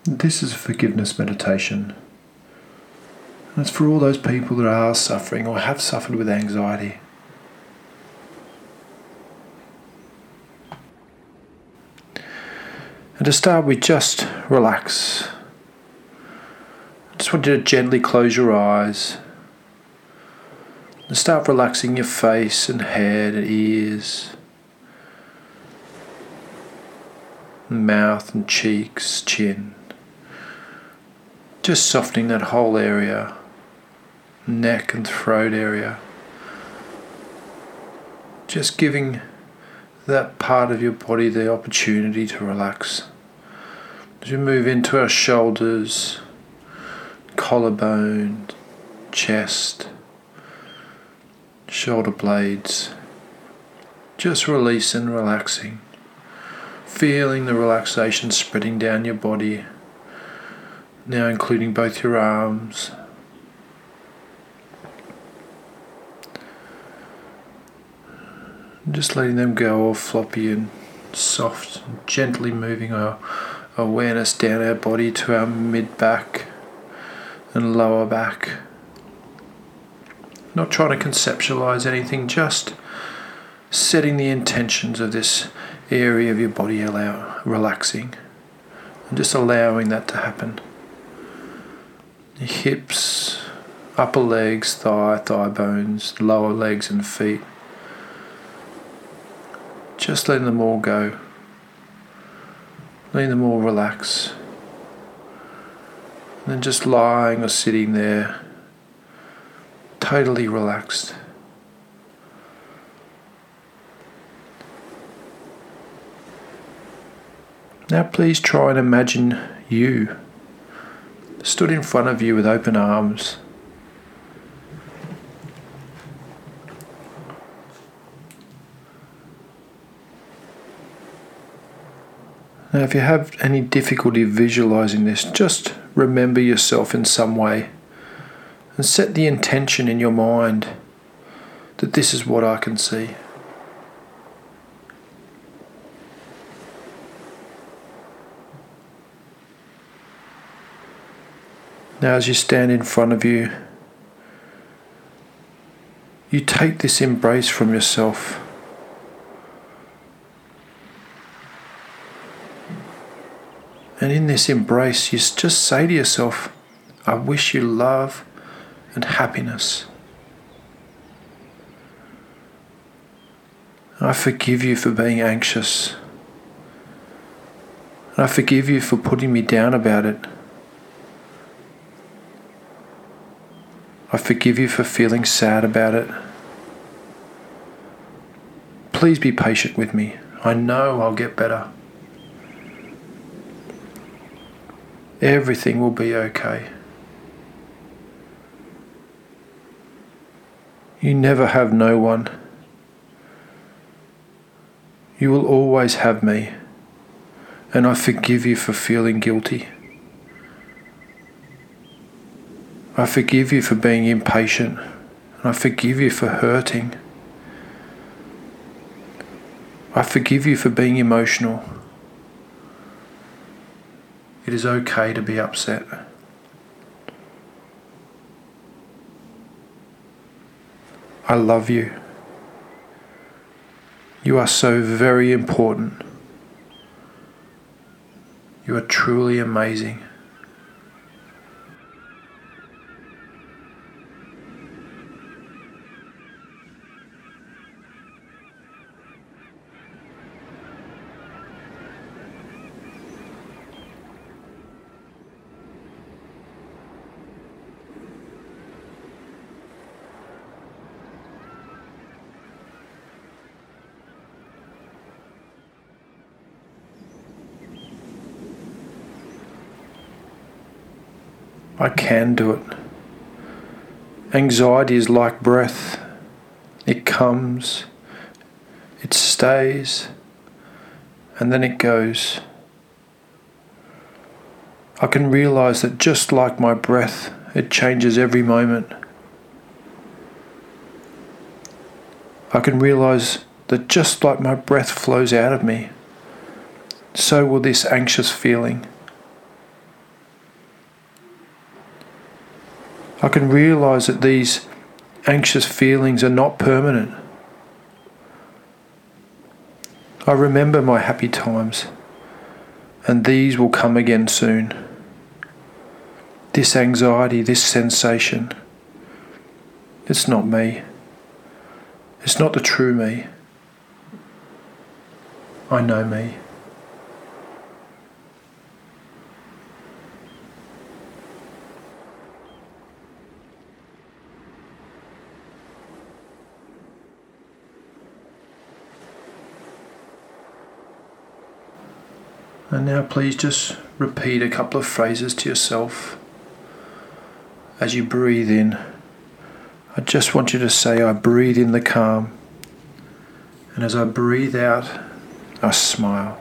This is a forgiveness meditation. And it's for all those people that are suffering or have suffered with anxiety. And to start with, just relax. I just want you to gently close your eyes and start relaxing your face and head and ears, mouth and cheeks, chin. Just softening that whole area, neck and throat area. Just giving that part of your body the opportunity to relax. As we move into our shoulders, collarbone, chest, shoulder blades, just release and relaxing. Feeling the relaxation spreading down your body, now including both your arms. Just letting them go all floppy and soft, gently moving our awareness down our body to our mid-back and lower back. Not trying to conceptualize anything, just setting the intentions of this area of your body relaxing and just allowing that to happen. Your hips, upper legs, thigh bones, lower legs and feet. Just letting them all go. Letting them all relax. And then just lying or sitting there, totally relaxed. Now please try and imagine you stood in front of you with open arms. Now if you have any difficulty visualizing this, just remember yourself in some way and set the intention in your mind that this is what I can see. Now as you stand in front of you, you take this embrace from yourself. And in this embrace, you just say to yourself, I wish you love and happiness. I forgive you for being anxious. And I forgive you for putting me down about it. I forgive you for feeling sad about it. Please be patient with me. I know I'll get better. Everything will be okay. You never have no one. You will always have me, and I forgive you for feeling guilty. I forgive you for being impatient, and I forgive you for hurting. I forgive you for being emotional. It is okay to be upset. I love you. You are so very important. You are truly amazing. I can do it. Anxiety is like breath. It comes, it stays, and then it goes. I can realize that just like my breath, it changes every moment. I can realize that just like my breath flows out of me, so will this anxious feeling. I can realise that these anxious feelings are not permanent. I remember my happy times, and these will come again soon. This anxiety, this sensation, it's not me. It's not the true me. I know me. And now please just repeat a couple of phrases to yourself. As you breathe in, I just want you to say, I breathe in the calm. And as I breathe out, I smile.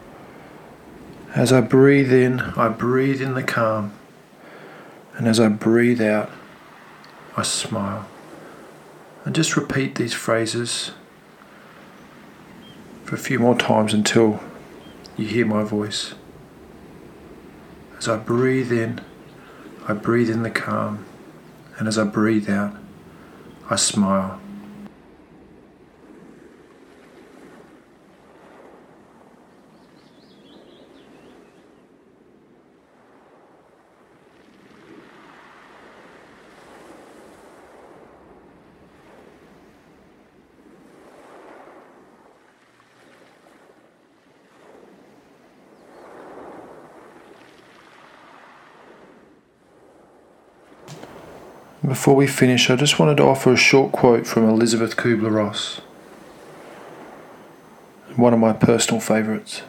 As I breathe in the calm. And as I breathe out, I smile. And just repeat these phrases for a few more times until you hear my voice. As I breathe in the calm, and as I breathe out, I smile. Before we finish, I just wanted to offer a short quote from Elizabeth Kubler-Ross, one of my personal favourites.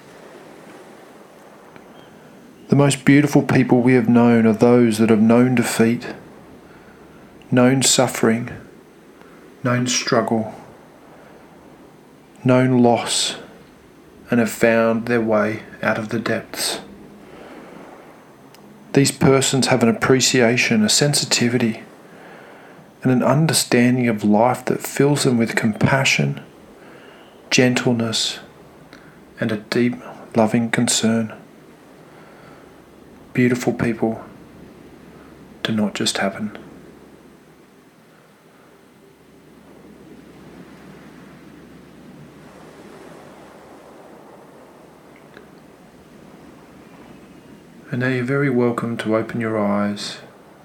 The most beautiful people we have known are those that have known defeat, known suffering, known struggle, known loss, and have found their way out of the depths. These persons have an appreciation, a sensitivity, and an understanding of life that fills them with compassion, gentleness, and a deep, loving concern. Beautiful people do not just happen. And now you're very welcome to open your eyes.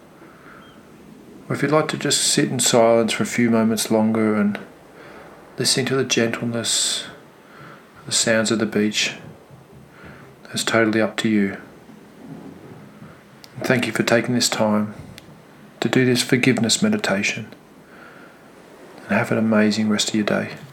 Or if you'd like to just sit in silence for a few moments longer and listen to the gentleness, the sounds of the beach, that's totally up to you. And thank you for taking this time to do this forgiveness meditation. And have an amazing rest of your day.